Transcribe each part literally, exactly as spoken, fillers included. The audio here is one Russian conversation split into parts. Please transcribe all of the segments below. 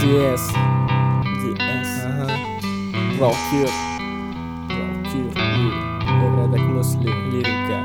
ди эс, ди эс, ага. Валкир, Валкир, порядок мысли, лирика.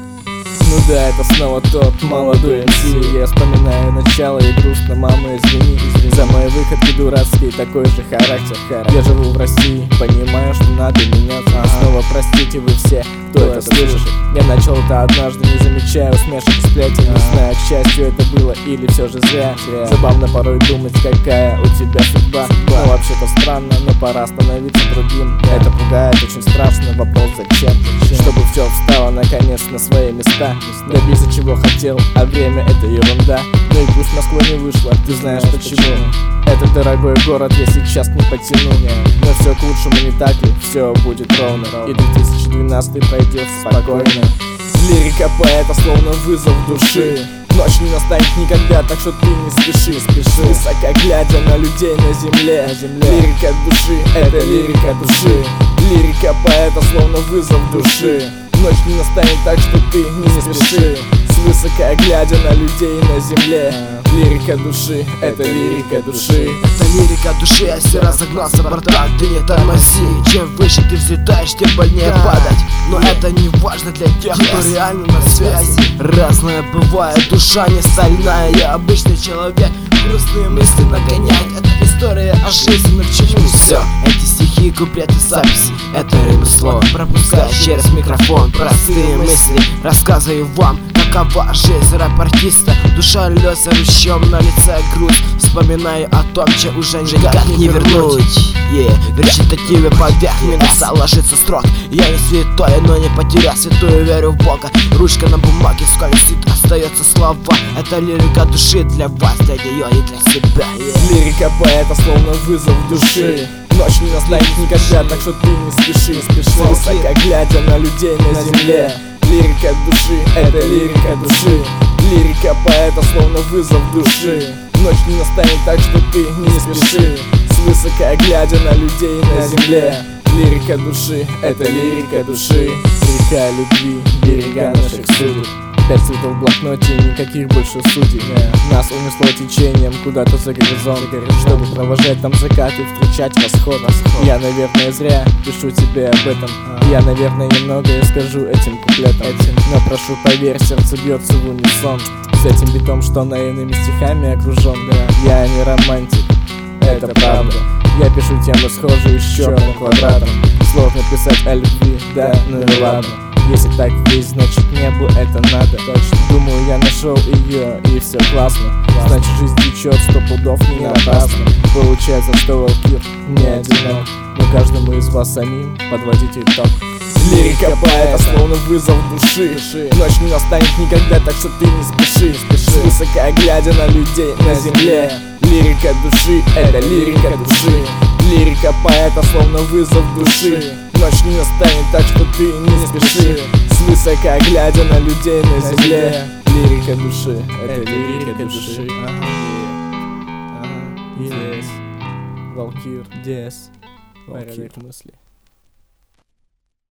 Ну да, это снова тот молодой эм си. Я вспоминаю начало и грустно, мама, извини, извини за мои выходки дурацкие, такой же характер, характер. Я живу в России, понимаю, что надо меняться. А снова простите вы все, кто это слышит. Я начал это однажды, не замечая усмешек и сплетен. Не знаю, к счастью это было или все же зря. Забавно порой думать, какая у тебя судьба. Ну вообще-то странно, но пора становиться другим. Это пугает, очень страшно, вопрос зачем? Чтобы все встало наконец на свои места. Добиться чего хотел, а время это ерунда. Ну и пусть Москва не вышла, ты знаешь почему. Этот дорогой город я сейчас не потяну. Но все к лучшему, не так ли? Все будет ровно. И две тысячи двенадцатый пройдет спокойно. Лирика поэта словно вызов души. Ночь не настанет никогда, так что ты не спеши, спеши. Высоко глядя на людей на земле, на земле. Лирика души, это лирика души. Лирика поэта словно вызов души. Ночь не настанет, так что ты не спеши. Свысока глядя на людей на земле. Лирика души, это лирика души. Это лирика души, я все разогнался, братан, ты не тормози. Чем выше ты взлетаешь, тем больнее падать. Но это не важно для тех, кто реально на связи. Разное бывает, душа не стальная. Я обычный человек, грустные мысли нагоняет. Это история о жизни, но к чему все? Эти стихи, куплеты, записи, это ремесло. Пропускаю через микрофон простые мысли. Рассказываю вам, какова жизнь рэп-артиста. Душа льется ручьем, на лице грусть. Вспоминаю о том, че уже никак не вернуть. Yeah. В речитативе поверх минуса ложится строк. Я не святой, но не потерял святую веру в Бога. Ручка на бумаге скользит, остается слова. Это лирика души для вас, для нее и для себя. Yeah. Лирика поэта словно вызов души. Ночь не настанет никогда, так что ты не спеши, спеши. Высоко глядя на людей на земле. Лирика души, это лирика души. Лирика поэта словно вызов души. Ночь не настанет, так что ты не спеши. Свысока глядя на людей на земле. Лирика души, это лирика души. Река любви, берега наших судеб. Пять цветов в блокноте, никаких больше судей. Нас унесло течением куда-то за горизонт, чтобы провожать там закат и встречать восход. Я, наверное, зря пишу тебе об этом. Я, наверное, немногое скажу этим куплетом. Но прошу, поверь, сердце бьется в унисон с этим битом, что наивными стихами окружен. Я не романтик, это правда. Я пишу темы схожие с черным квадратом. Сложно писать о любви, да, ну и ладно. Если так есть, значит небу это надо. Точно. Думаю, я нашел ее, и все классно. Значит, жизнь течет, сто пудов не напрасно. Получается, что Валкир не одинок, но каждому из вас самим подводить итог. Лирика поэта словно вызов души. Ночь не настанет никогда, так что ты не спеши, спеши. Высоко глядя на людей на земле. Лирика души, это лирика души. Лирика поэта словно вызов души. Ночь не настанет, так что ты не спеши. Свысока глядя на людей на земле. Лирика души, это лирика души. Валкир, ди эс, порядок мысли.